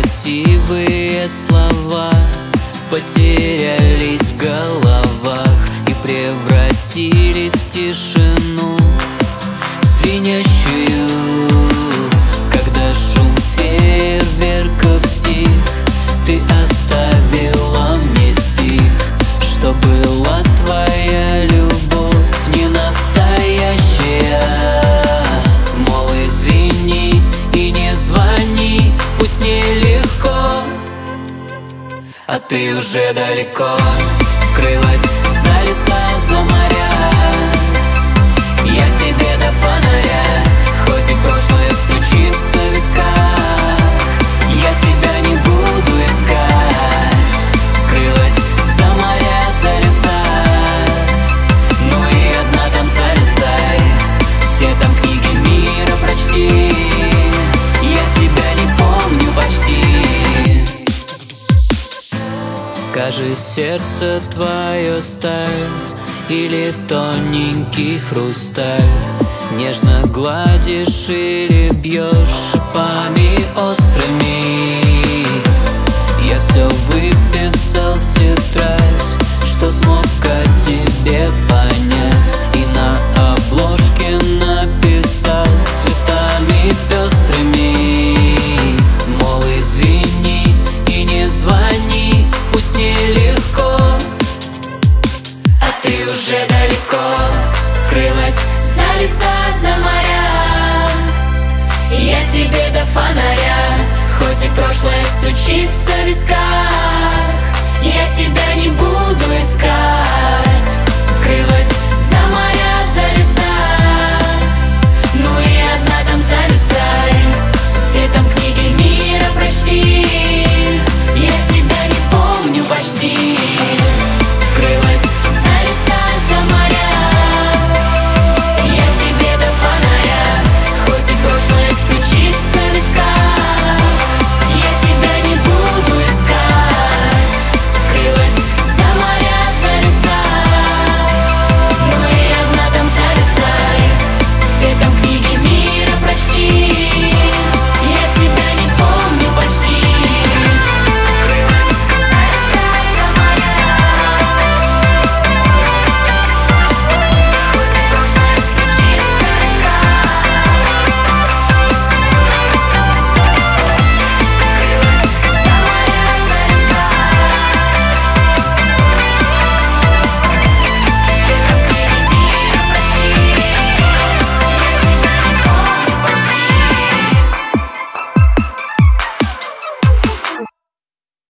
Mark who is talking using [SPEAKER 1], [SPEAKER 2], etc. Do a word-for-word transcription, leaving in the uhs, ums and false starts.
[SPEAKER 1] красивые слова потерялись в головах и превратились в тишину звенящую, когда шум фейерверков стих. Ты оставила мне стих, что была твоя любовь не настоящая. Мол, извини и не звони, пусть нелегко, а ты уже далеко скрылась за леса, за моря. Я тебе до фонаря, хоть и прошлое стучится в висках, я тебя не буду искать. Скрылась за моря, за леса, ну и одна там залезай, все там книги мира прочти, я тебя не помню почти. Скажи, сердце твое сталь или тоненький хрусталь, нежно гладишь или бьешь шипами острыми. Я все выписал в тетрадь, что смог о тебе понять, и на обложке написал цветами пестрыми. Мол, извини и не звони, пусть нелегко, а ты уже далеко скрылась за леса, за моря. Я тебе до фонаря, хоть и прошлое стучится в висках, я тебя не буду искать. Скрылась